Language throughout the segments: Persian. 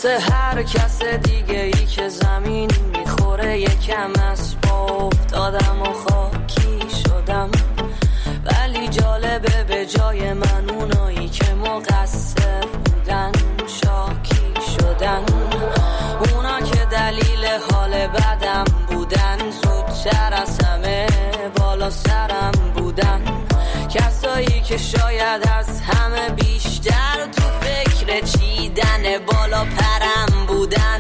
مثل هر کس دیگه ای که زمین میخوره یکم از پا افتادم و خاکی شدم، ولی جالبه به جای من اونایی که مقصر بودن شاکی شدن. اونا که دلیل حال بدم بودن زودتر از همه بالا سرم بودن، کسایی که شاید از همه بیشتر تو فکر چیدن بالا پرم بودن.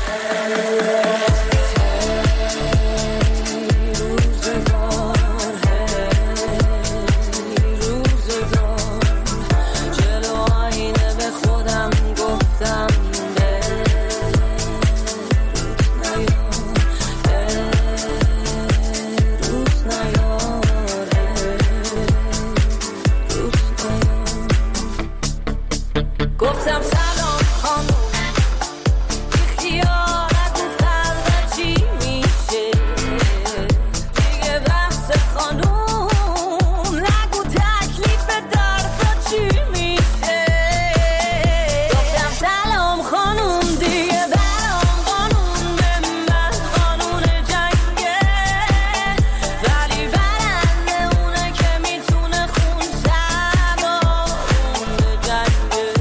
گفتم سلام خانم، اختیارت فردا چی میشه؟ دیگه بحث خانم نگو تکلیف دردا چی میشه؟ گفتم سلام خانم، دیگه برام قانون به من قانون جنگه، ولی برنده اونه که میتونه خون سوارون جنگه.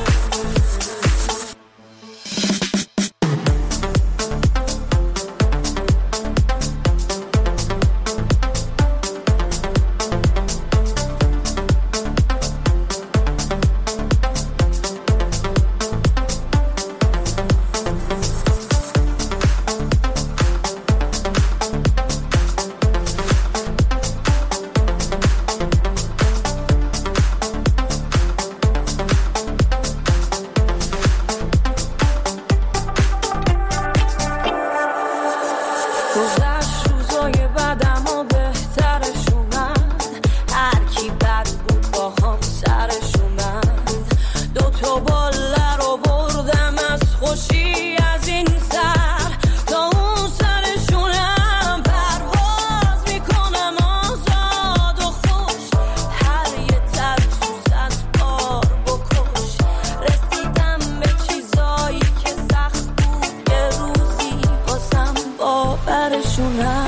گذشت روزای بعدم و بهترش اومد، هر کی بد بود با هم سرش اومد. دوتا باله رو بردم از خوشی از این سر تا اون سرشونم پرواز میکنم آزاد و خوش، هر یه ترسوز از بار بکش. رسیدم به چیزایی که سخت بود یه روزی واسم باورشونم.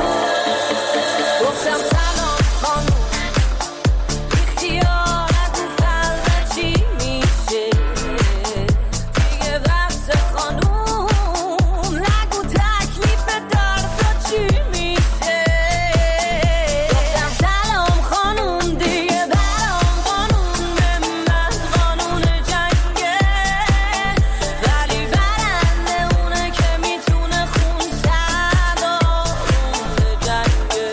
گفتم سلام خانم، اختیارت فردا چی میشه؟ دیگه بحث خانم نگو تکلیف دردا چی میشه؟ گفتم سلام خانم، دیگه برام قانون به من قانون جنگه، ولی برنده اونه که میتونه خون سوارون جنگه.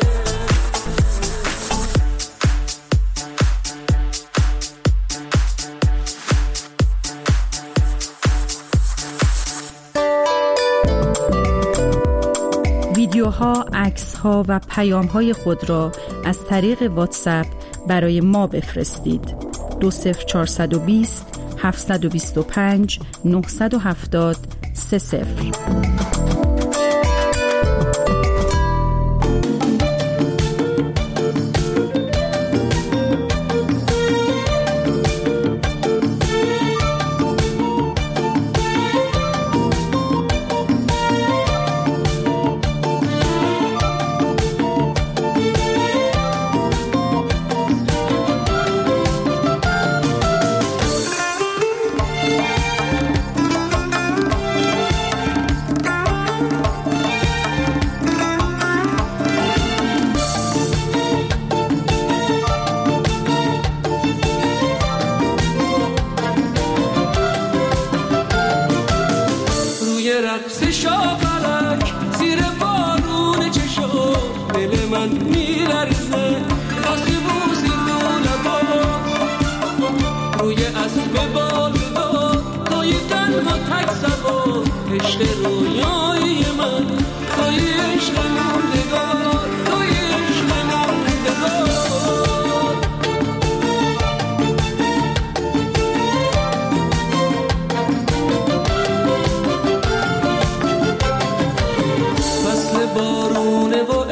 ویدیوها، عکس‌ها و پیام‌های خود را از طریق واتساپ برای ما بفرستید. 20420 725 970 30.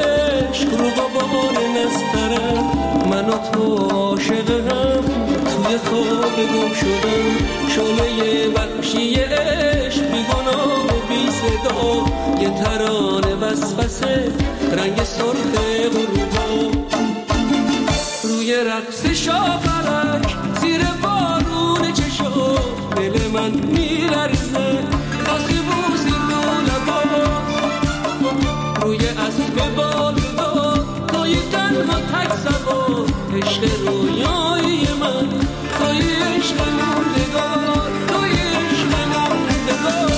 من و تو عاشق هم توی توی خواب گم شدم، شعله وحشی عشق بیگناه و بی صدا، یه ترانه وسوسه رنگ سرخ غروبا، روی رقص شاپرک زیر بارون چشم دل من میلرزه، باسی بوسی لولبا روی اسب بالدار توی تنها تک سوار، عشق رویایی من توی عشق موندگار، توی عشق موندگار.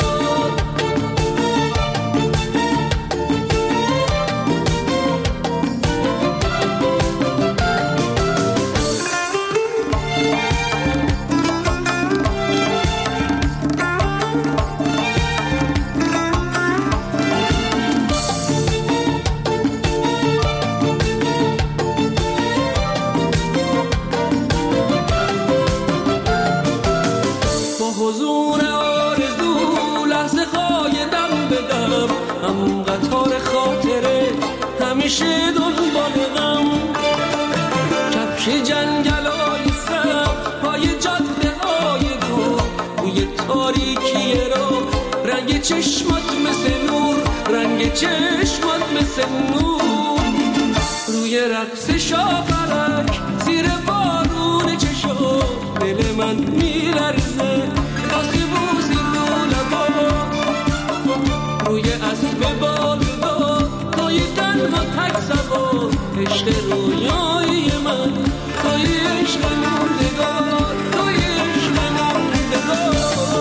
همیشه دنبال غم، کفش جنگلای سبز پای جاده های دور، روی تاریکی رو رنگ چشمات مثل نور، رنگ چشمات مثل نور، روی رقص شاپرک زیر بارون چشم دل من میلرزه، باسی بوسی لولبا روی اسب بالدار توی تنها تک سوار، عشق رویایی من توی عشق موندگار، توی عشق موندگار.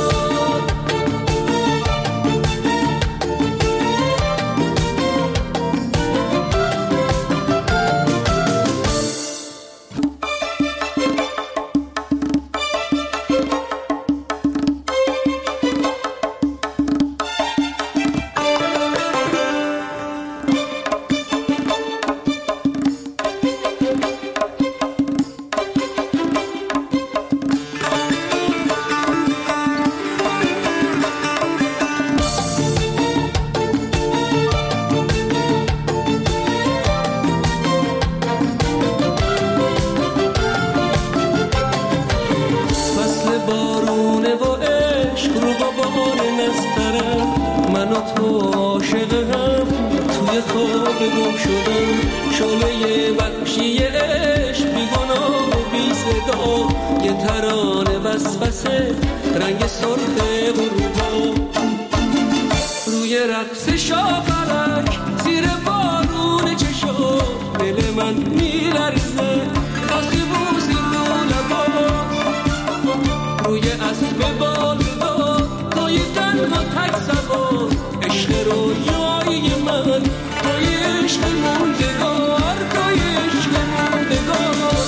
رنگ سرخ غروبا روی رقص شاپرک زیر بارون چشم دل من میلرزه، باسی بوسی لولبا روی اسب بالدار توی تنها تک سوار، عشق رویایی من توی عشق موندگار، توی عشق موندگار.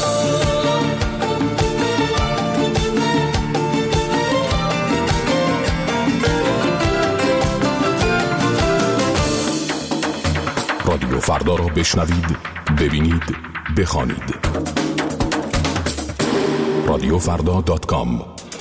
رادیو فردا را بشنوید، ببینید، بخوانید. radiofrda.com.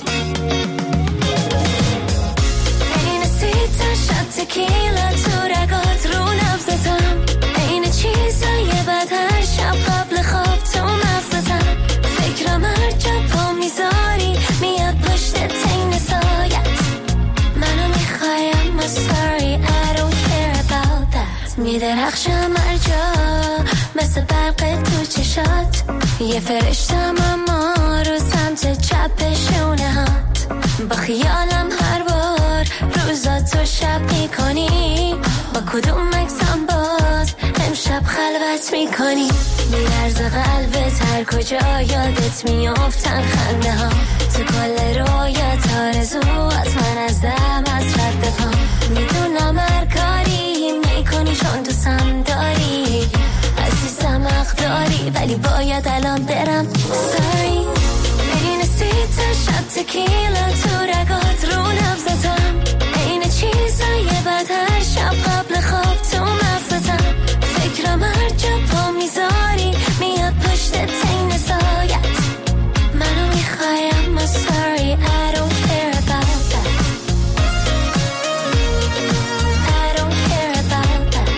این سیتا شب تکیلا تو رگات رو نبزتم، این چیزای بد هر شب قبل خواب تو مغزتم، فکرم هر جا پا میذاری میاد پشت تین سایت، منو میخوایم sorry I don't care about that، میدرخشم هر جا مثل برق تو چشات، یه فرشتم اما رو سمت چپ شونه هات، با خیالم هر بار روزا تو شب میکنی، با کدوم اکسام باز امشب خلوت میکنی، بیارز قلبت هر کجا یادت میافتن خنده ها، تو کل رویات آرزوات من از دم از رد پا، میدونم هر کاری میکنی چون دوستم داری، عزیزم حق داری ولی باید الان برم sorry، این سیتا شب تکیلا تو رگات رو نبزتم، این چیزای بد هر شب قبل خواب تو مغزتم، فکرم هر جا پا میذاری میاد پشت تین سایت، منو میخوایم sorry I don't care about that، I don't care about that،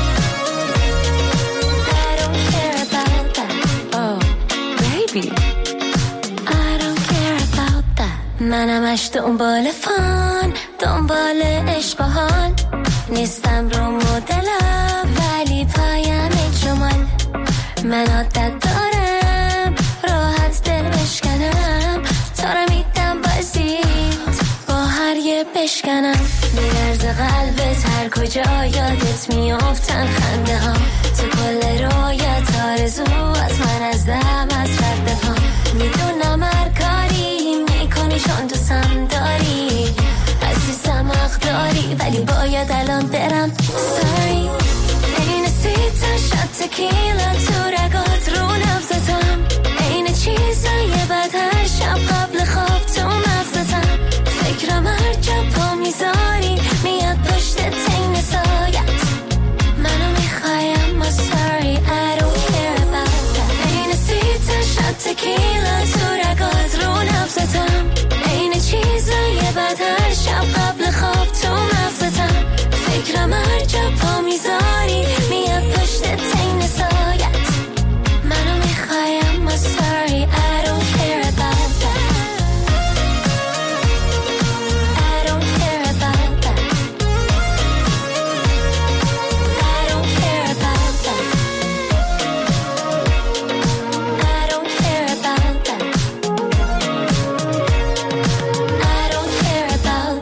I don't care about that. Oh baby همش دنبال فان، دنبال عشق و حال، نیستم رو مدلم ولی پایم جمال. من عادت دارم راحت دل بشکنم، تا رو میدم بازیت با هر یه بشکنم. میرز قلبت هر کجا یادت میافتن خنده ها، تو کل رویت آرزو از من از دم از رد پا. میدونم هر کاری میکنی چون دوستم داری، عزیزم حق داری ولی باید الان برم. Sorry این سیتا شد تکیلا تو رگات رو نبزتم، این چیزای بد هر شب قبل خواب تو مغزتم. فکرم هر جا پا میذاری میاد پشت تین سایت، منو میخوایم ما sorry I don't care about that. این سیتا شد تکیلا تو رگات رو نبزتم، این چیزای بد هر شب قبل خواب تو مغزتم. فکرم هر جا پا میذاری میاد پشت تین سایت، منو میخوایم ما sorry I don't care about that. I don't care about that. I don't care about that. I don't care about that. I don't care about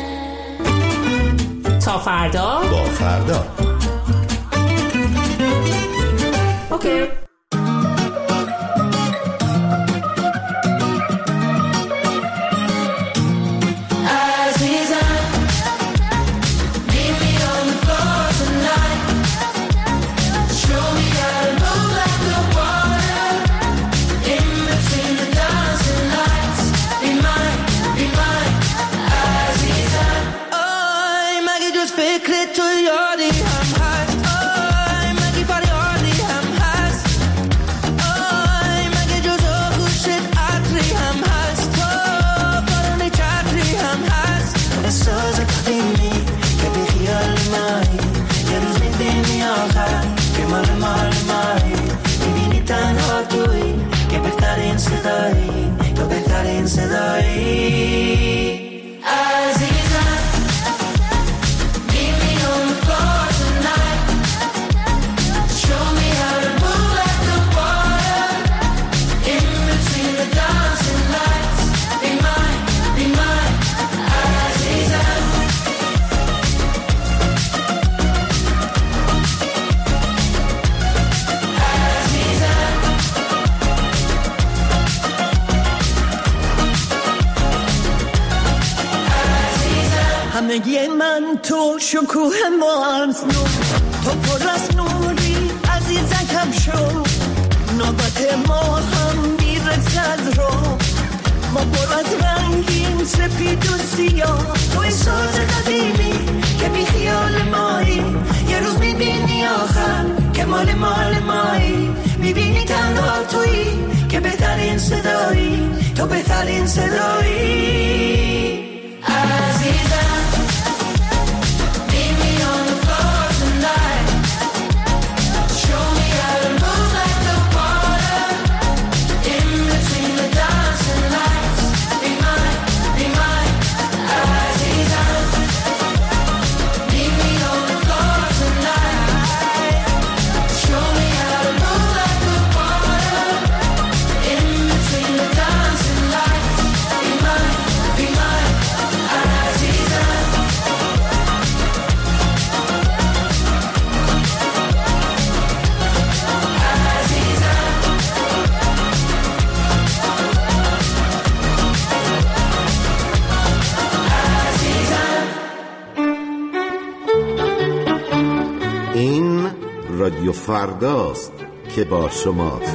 that. تا فردا با فردا. اوکی. تو بهترین صدایی عزیزم. Meet me on the floor tonight. Show me how to move like the water in between the dancing lights. Be mine, عزیزم. همگی من تو شکوه مارس نور، تو پر از نوری عزیزکم شو. نوبت ما هم میرسد رو، ما پر از رنگیم سپید و سیاه. توی ساز قدیمی که بی خیال مایی، یه روز میبینی آخر که مال مایی. میبینی تنها تویی که بهترین صدایی، تو بهترین صدایی عزیزم. رادیو فرداست که با شماست.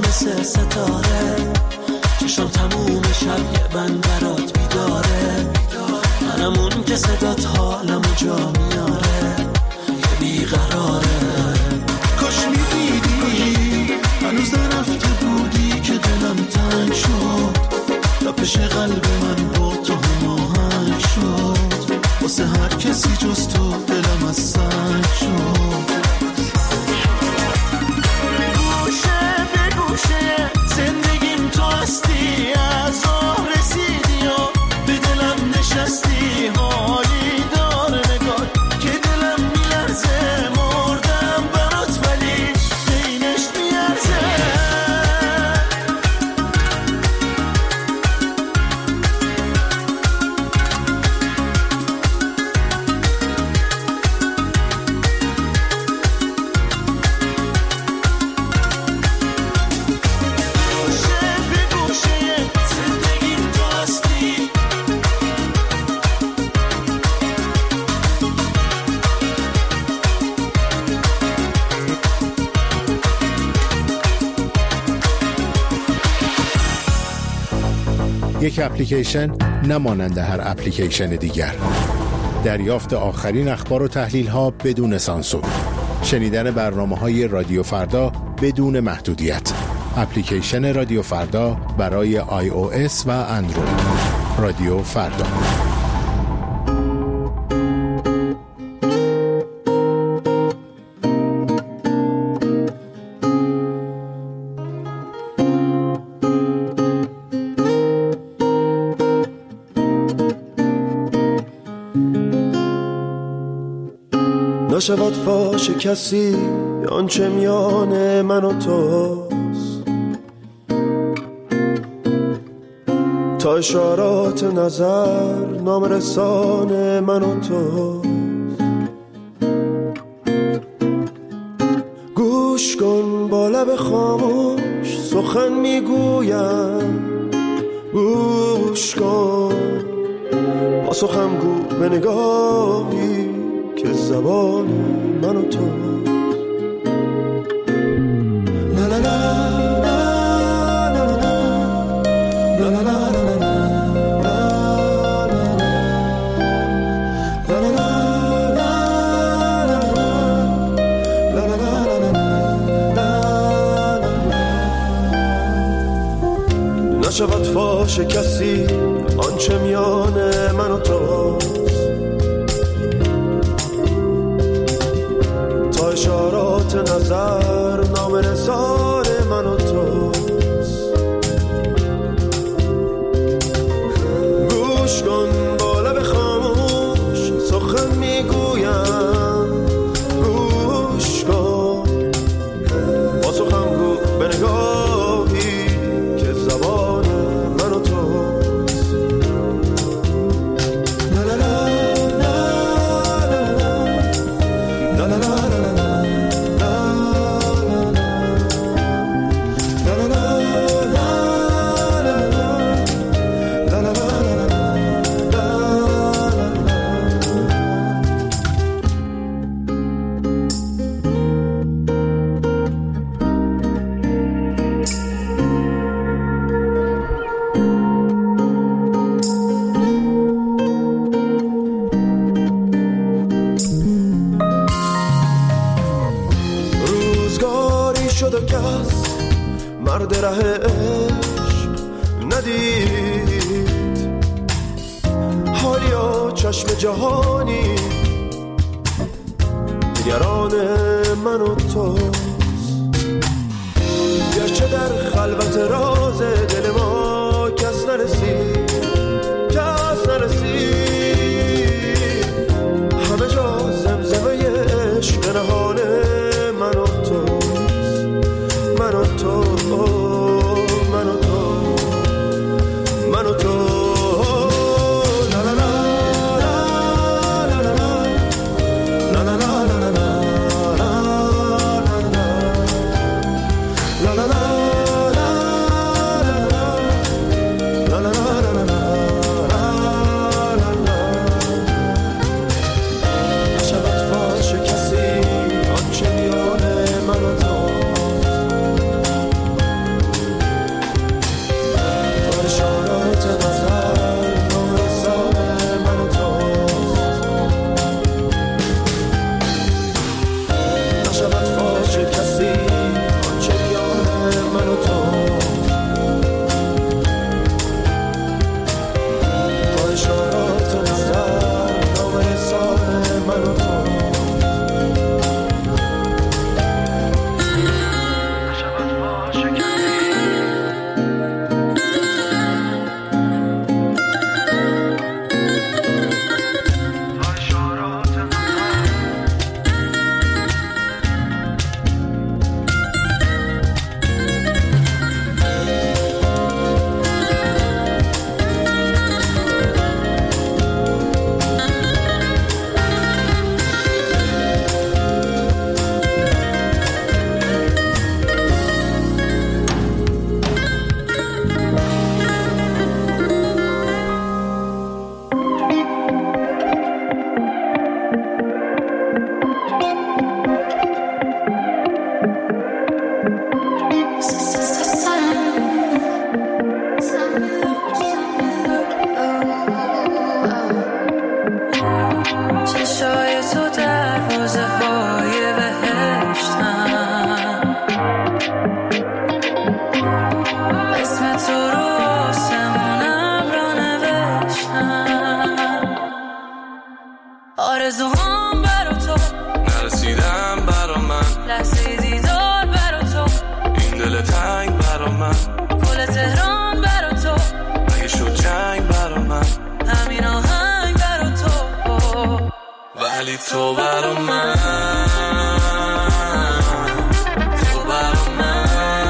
مثل ستاره، چشم تموم شب یه بند برات بیداره، منمون که صدات حالمو جا میاره، یه بیقراره. کاش میدیدی هنوز نرفته بودی که دلم تنگ شد، تا پیش قلب من با تو هماهنگ شد، واسه هر کسی جز تو دلم از سنگ شد. گوشه به گوشه زندگیم تو هستی، از راه رسیدی و به دلم نشستی، حالی داره نگاه که دلم میلرزه، مردم برات ولی بینش میارزه. یک اپلیکیشن نمانند هر اپلیکیشن دیگر. دریافت آخرین اخبار و تحلیل ها بدون سانسور. شنیدن برنامه‌های رادیو فردا بدون محدودیت. اپلیکیشن رادیو فردا برای iOS و اندروید. رادیو فردا. نشود فاش کسی آنچه میان من و توست، تا اشارات نظر نامرسان من و توست. گوش کن با لب خاموش سخن میگویم، گوش کن با سخن گو به نگاهی که زبان من و تو. لا لا لا لا لا لا لا لا نشود فاش کسی آنچه میان من و توست، تا اشارات نظر نامرسان من و توست. گوش کن با لب خاموش سخن میگویم، گوش کن با سخن گو به نگاهی که زبان من و توست. لا لا لا لا لا لا مرد ره عشق ندید، حالیا چشم جهانی نگران من و توست. گرچه در خلوت راز دل ما کس نرسید، کس نرسید، همه جا زمزمه عشق نهان من و توست، من و تو، من و تو، من و تو. لا لا لا لا لا لا لا لا لا لا لا لا لا لا آرزوهام برا تو نرسیدم برا من، لحظه دیدار برا تو این دل تنگ برا من، گل تهران برا تو اگه شد جنگ برا من، همین آهنگ برا تو ولی تو برا من، تو برا من،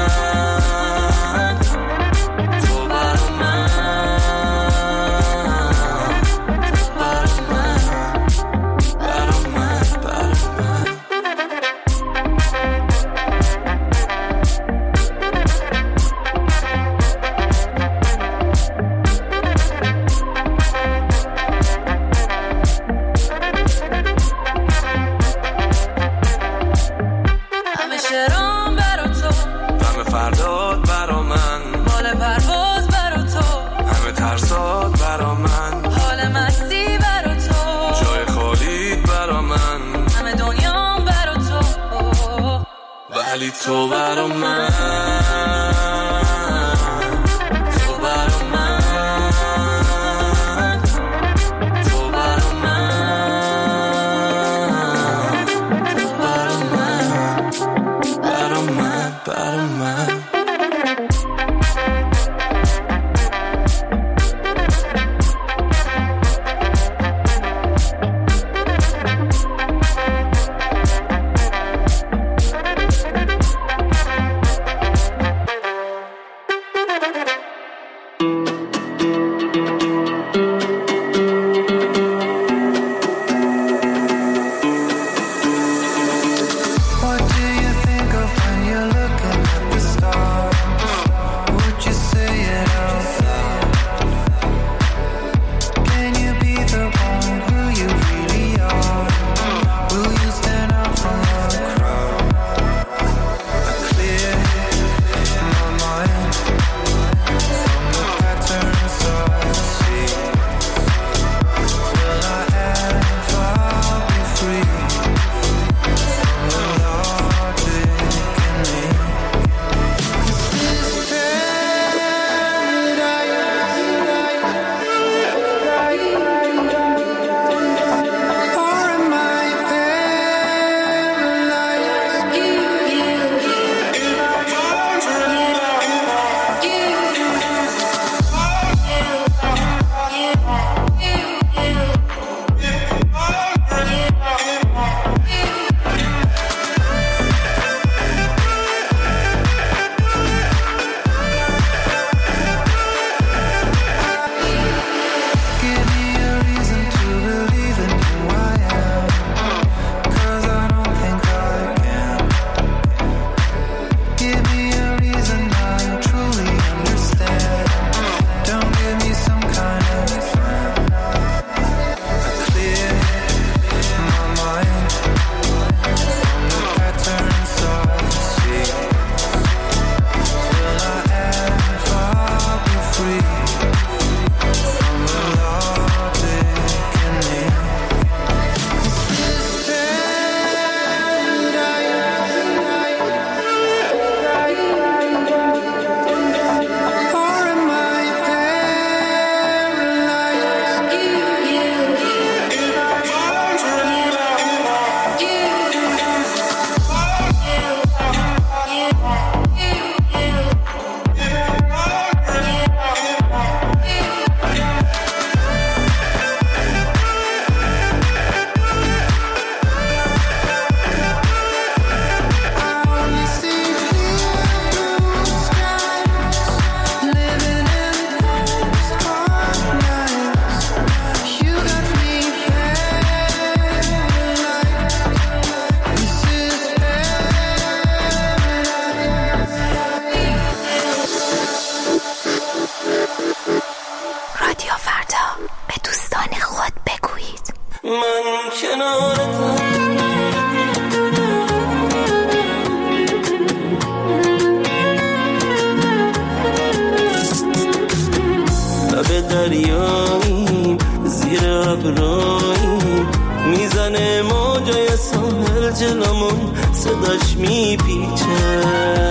تو برا من، تو برا من، برا من، برا من. همیشه رام برا تو، غم فرداد برا من، بال پرواز برا تو همه ترسات برا من، حال مستی برا تو جای خالیت برا من، همه دنیام برا تو ولی تو برا من، تو برا من، تو برا من، تو برا من، برا من، برا من. What do you think of when you're looking at the stars? Would you say it out loud? Can you be the one who you really are? Will you stand out from the crowd? I clear my mind from the patterns I see. Will I ever be free? Give me a reason to believe in who I am, 'cause I don't think I can. Give me a reason I truly understand. Don't give me some kind of plan. I clear my mind from the patterns I see. Will I ever be free? رادیو فردا به دوستان خود بگویید. من کنارتم، لب دریاییم زیر ابراییم، میزنه موجای ساحل جلومون، صداش میپیچه،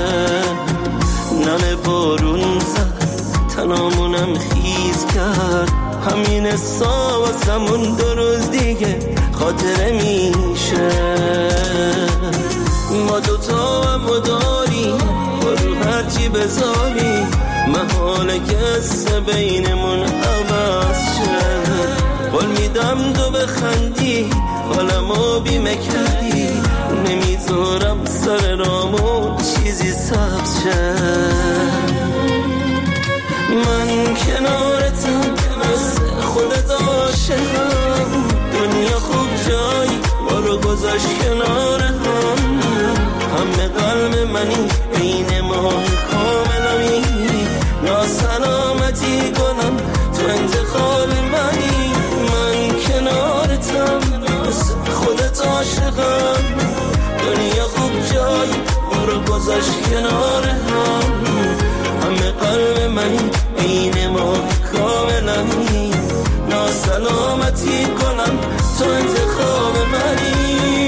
نم بارون زد تنامونم خیز کرد، همین سا واسمون 2 روز دیگه خاطره میشه. ما دوتا هم داریم برو هرچی بذاری، محاله که قصه بینمون عوض شه. قول میدم دو بخندی حالمو بیمه کردی، نمیذارم سر رامون چیزی سبز شه. من کنارتم مثل خودت عاشقم، دنیا خوب جایی ما رو گذاشت کنار هم. همه قلب منی بین ماه کاملمی، ناسلامتی کنم تو انتخاب منی. من کنارتم مثل خودت عاشقم، دنیا خوب جایی ما رو گذاشت کنار هم. همه قلب منی بین ماه کاملمی، ناسلامتی کنم تو انتخاب منی.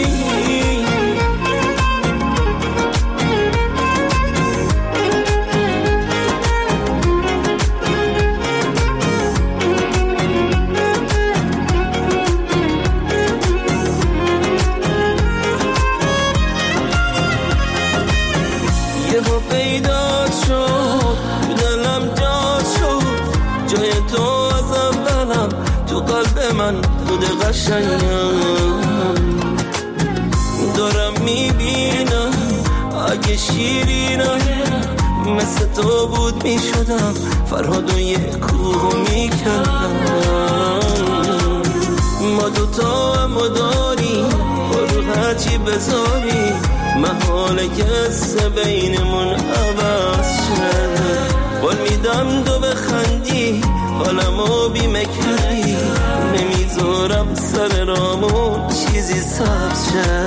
یهو پیدا شد دلم جا شد، جای تو از اولم تو قلب من بود قشنگم. دارم میبینم اگه شیرینم مثل تو بود میشدم، فرهاد و یه کوه میکردم. ما دوتا هم داریم برو هرچی بذاری، محاله که قصه بینمون عوض شه. قول میدم دو بخندی حالمو بیمه کردی، نمیذارم سر رامون چیزی سبز شه.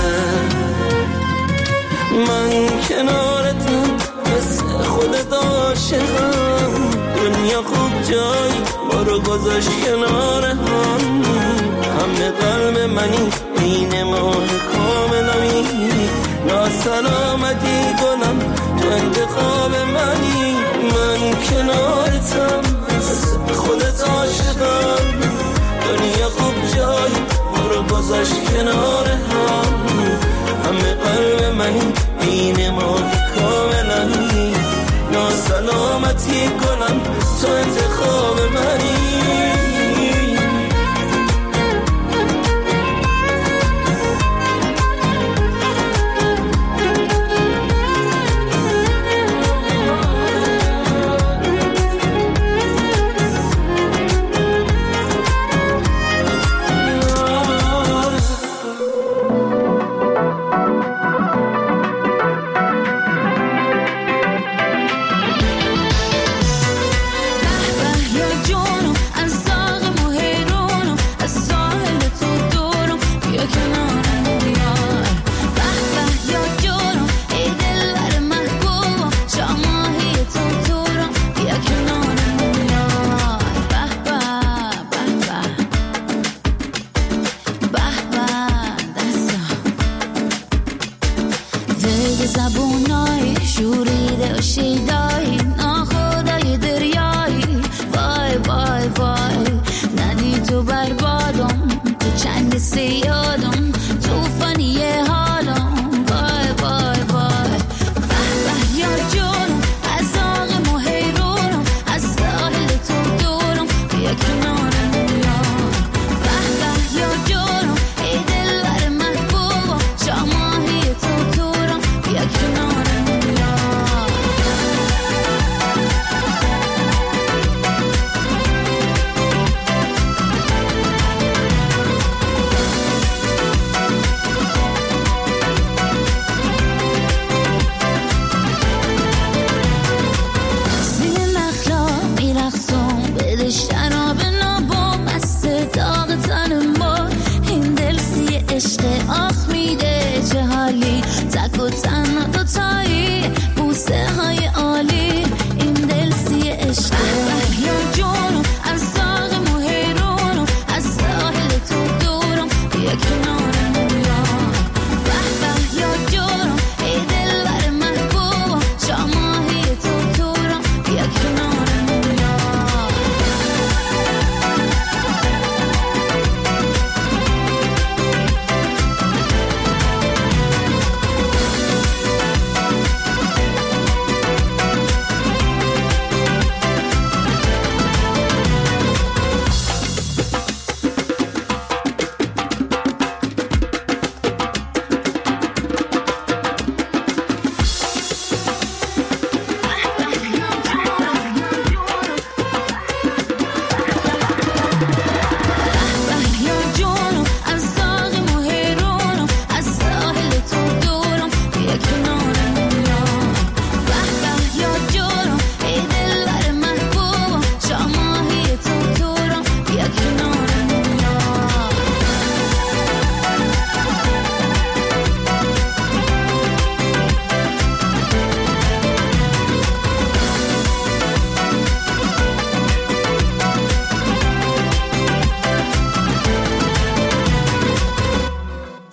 من کنارتم مثل خودت عاشقم، دنیا خوب جایی ما رو گذاشت کنار هم. همه قلب منی بین ماه کاملمی، ناسلامتی کنم تو انتخاب منی. من کنارتم مثل خودت عاشقم، دنیا خوب جایی ما رو گذاشت کنار هم. همه قلب منی بین ماه کاملمی، ناسلامتی کنم تو انتخاب منی. به یا جونو از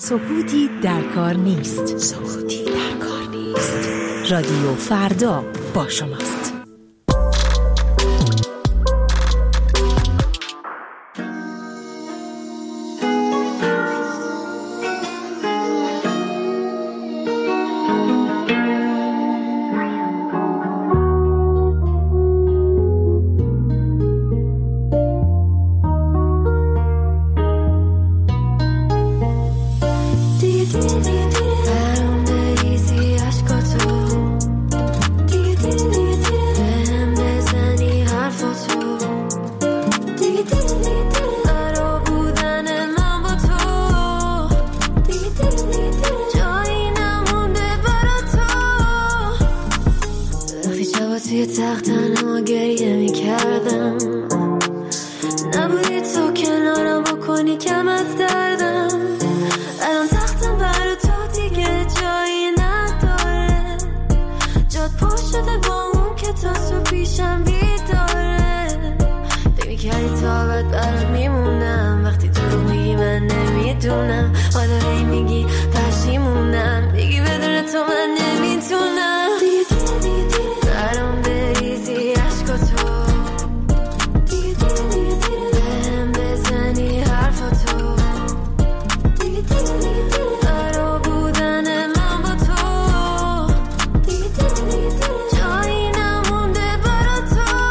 سکوتی در کار نیست. سکوتی در کار نیست. رادیو فردا با شماست. توی تخت تنها گریه می کردم، نبودی تو کنارم بکنی کم از دردم. الان تختم برای تو دیگه جایی نداره، جاد پر شده با اون که تا تو پیشم بیداره. فکر میکردی تا بعد برات میمونم، وقتی تو رو میگی من نمیدونم. حالا هی میگی پشیمونم، میگی بدون تو من نمیتونم. برام بریزی عشق تو، بهم بزنی حرف تو، برا بودن من با تو جایی نمونده برا تو.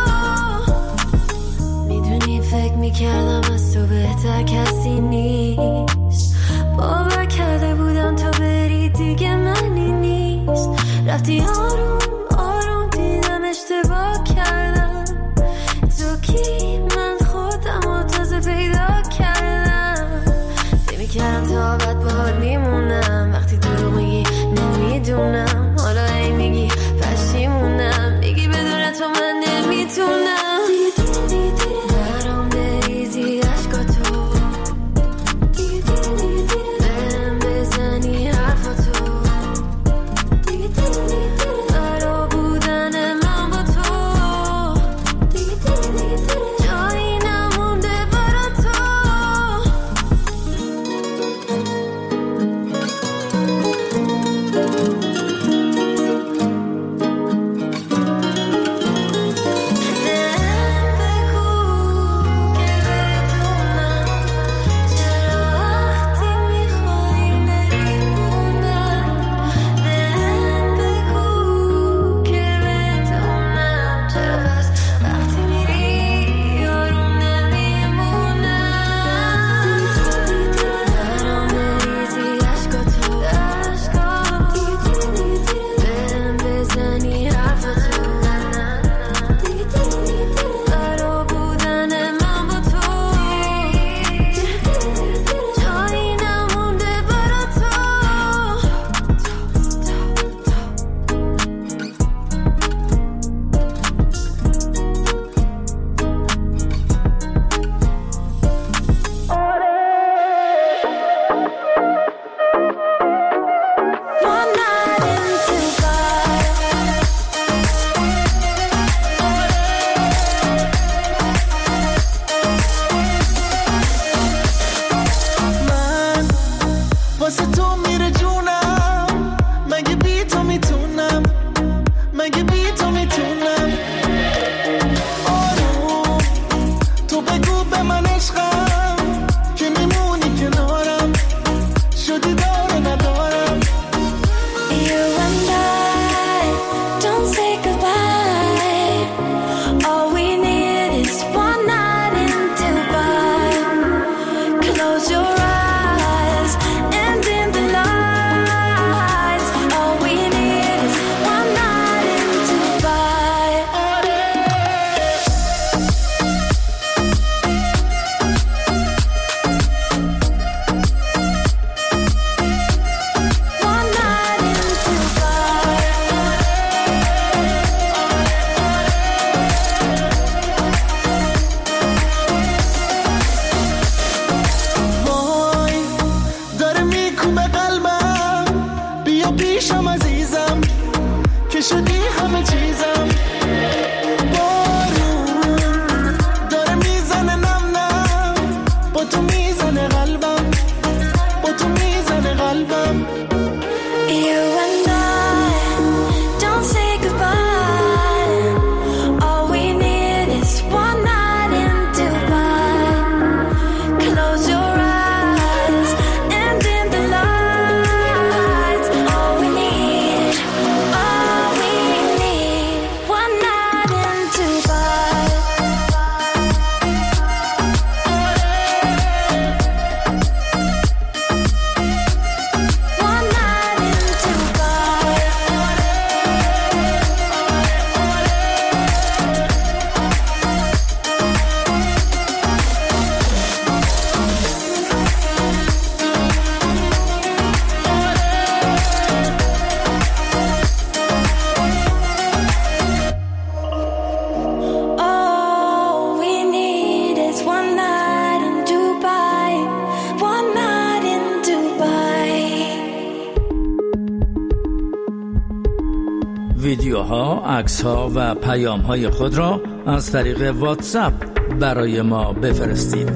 ویدیوها، عکس‌ها و پیام‌های خود را از طریق واتساپ برای ما بفرستید.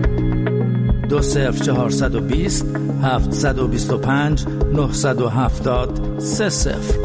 20420 725 970 30.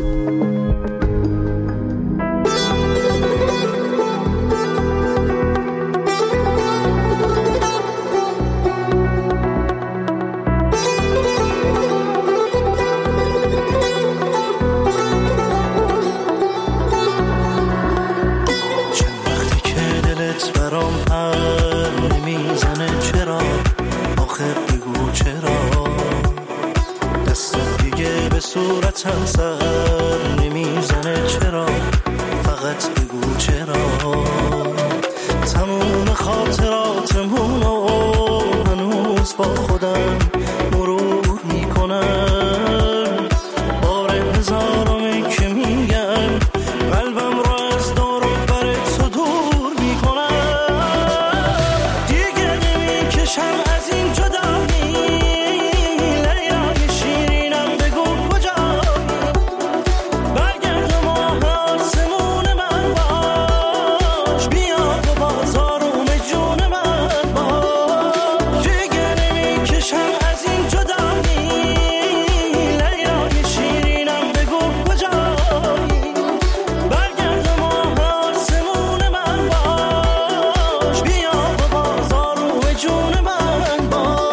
صورتم سر نمیزنه چرا، فقط بگو چرا. تموم خاطراتمونو هنوز با خودم مرور میکنم. بار هزارمی که میگم قلبم رو از دور و بر تو دور میکنم. دیگه نمیکشم از این جدایی، لیلای شیرینم بگو کجا. برگرد و ماه آسمون من باش، بیا و بازارون جون من باش. دیگه نمیکشم از این جدایی، لیلای شیرینم بگو کجایی. برگرد و ماه آسمون من باش، بیا و بازارون جون من باش.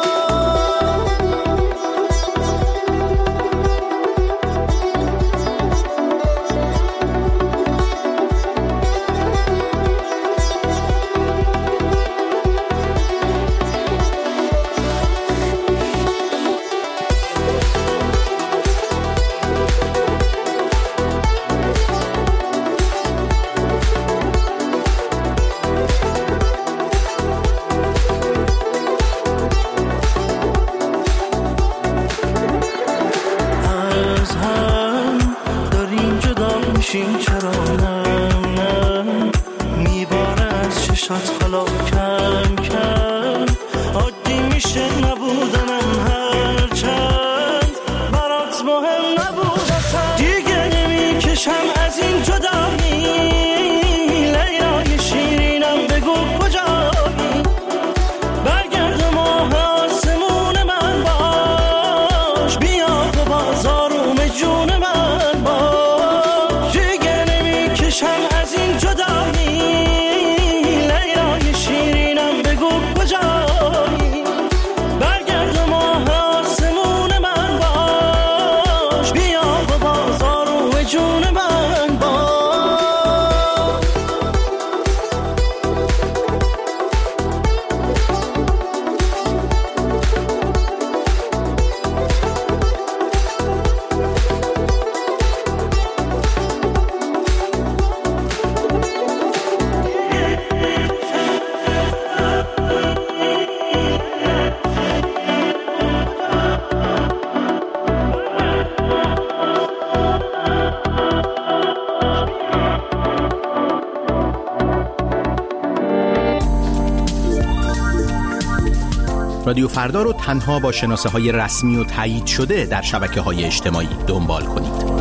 از هم داریم جدا میشیم چرا نه میباره از چشات حالا کم کم. عادی میشه نبودنم هرچند برات مهم نبود اصلا. دیگه نمیکشم از این جدایی، لیلای شیرینم بگو کجایی. برگرد و ماه آسمون من باش، بیا و بازارون جون من باش. دیگه نمیکشم از این جدایی، لیلای شیرینم بگو کجایی. برگرد و ماه آسمون من باش، بیا و بازارون جون من باش. رادیو فردا رو تنها با شناسه‌های رسمی و تایید شده در شبکه‌های اجتماعی دنبال کنید.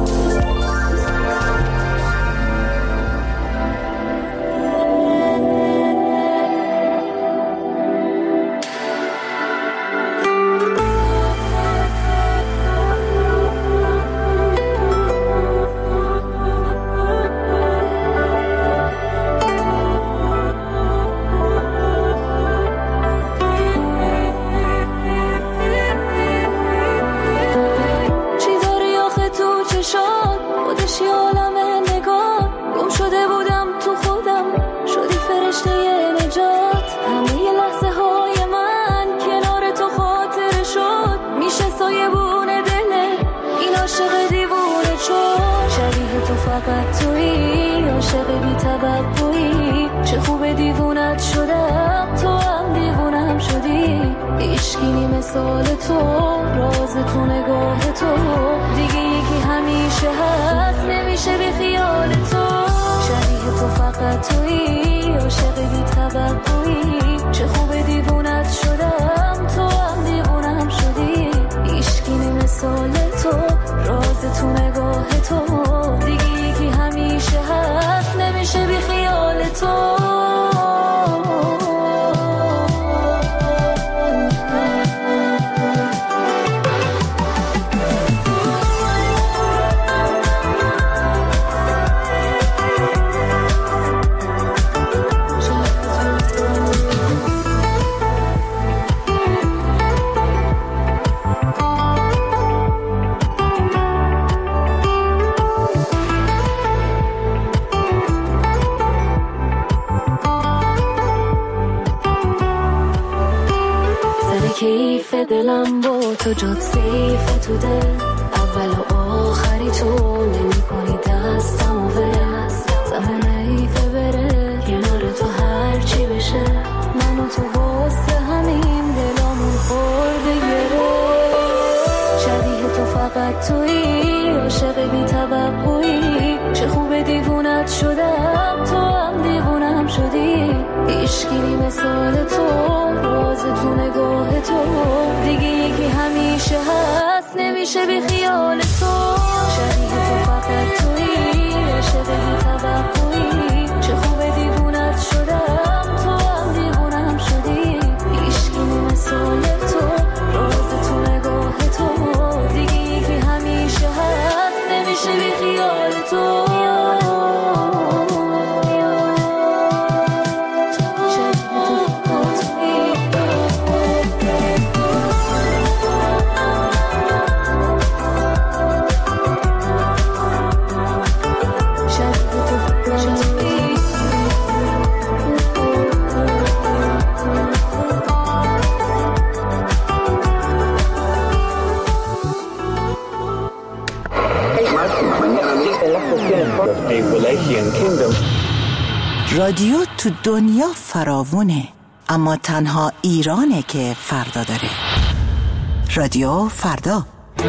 مثال تو راز تو نگاه تو دیگه یکی تو. کیف دلم با تو جد سیف تو دل، اول و آخری تو نمی کنی دستم و ول. زمان ایفه بره کنار تو هر چی بشه، من و تو واسه همین دلامون خورده گره. شبیه تو فقط تویی، عاشق بی توقعی، چه خوب دیوونت شدم تو هم دیوونم شدی. عشقی مثال تو، راز تو نگاه تو، دیگه یکی همیشه هست نمیشه بی خیال تو. شبیه تو فقط تویی، عاشق بی توقعی، چه خوب دیوونت شدم تو هم دیوونم شدی. عشقی مثال تو، راز تو نگاه تو، دیگه یکی همیشه هست نمیشه بی خیال تو. رادیو تو دنیا فراوونه، اما تنها ایرانه که فردا داره. رادیو فردا.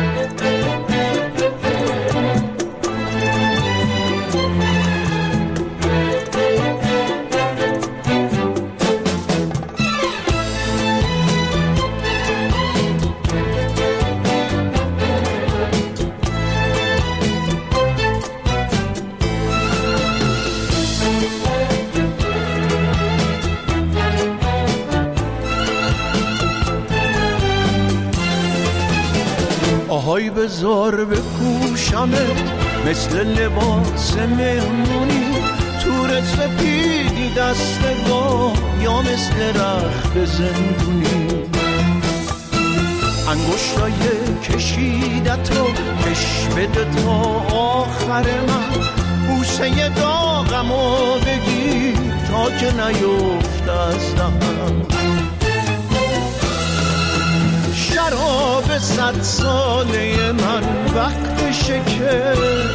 آهای بذار بپوشمت مثل لباس مهمونی، تور سپیدی دستگاه یا مثل رخت زندونی. انگشتای کشیدت رو کش بده تا آخر من، بوسه داغمو بگیر تا که نیفت از دهنم. شراب 100 ساله من وقتشه که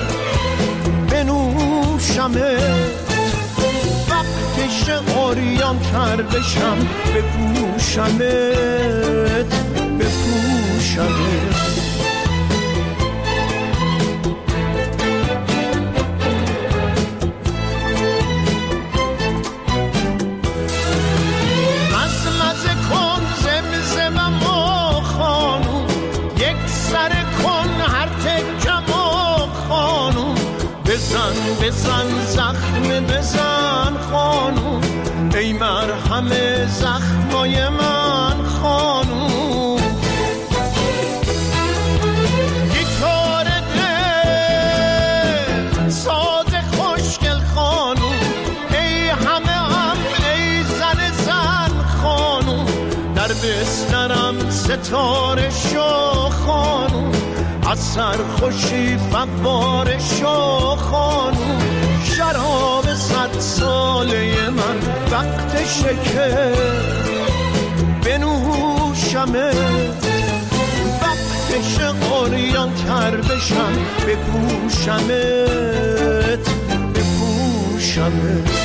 بنوشمت، وقتشه عریان تر بشم بپوشمت بپوشمت. بزن زخم بزن خانوم، ای مرهم زخمای من خانوم. گیتار دل ساز خوشگل خانوم، ای همه هم ای زن خانوم. در بسترم ستاره شو خانوم، از سرخوشی فواره شو خانوم. شراب 100 ساله من وقتشه که بنوشمت، وقتشه عریان تر بشم بپوشمت بپوشمت.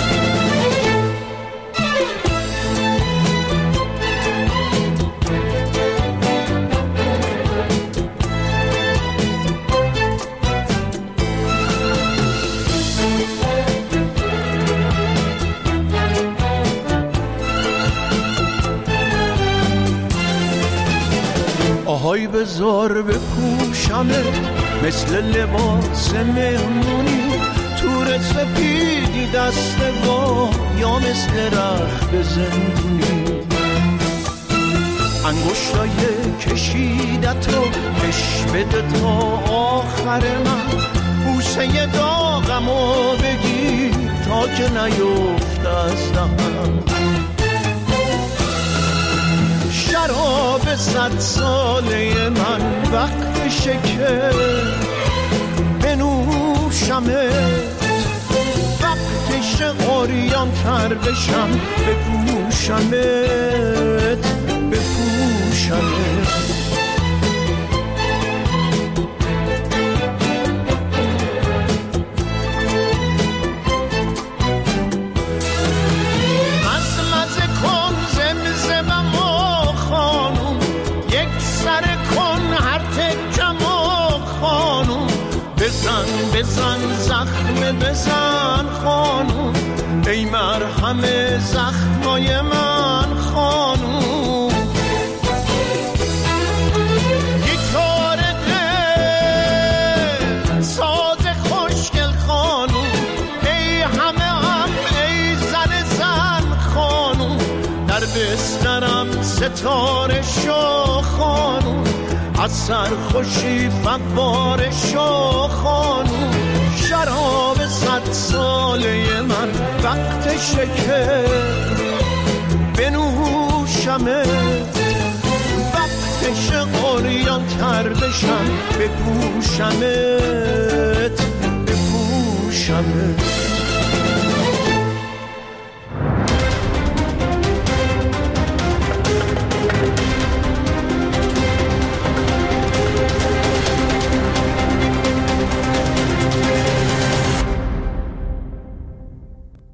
آهای بذار بپوشمت مثل لباس مهمونی، تور سپیدی دست با یا مثل رخت زندونی انگشتای کشیدتو کش بده تا آخر من بوسه داغمو بگیر تا که نیفت از دهنم شراب 100 ساله من وقتشه که بنوشمت وقتشه عریان تر بشم بپوشمت بپوشمت بزن زخم بزن خانوم ای مرهم زخمای من خانوم گیتار دل ساز خوشگل خانوم ای همه ای زن خانوم در بسترم ستاره شو خانوم از سرخوشی فواره شو خانوم شراب 100 ساله من وقتشه که بنوشمت وقتشه عریان تر بشم بپوشمت بپوشمت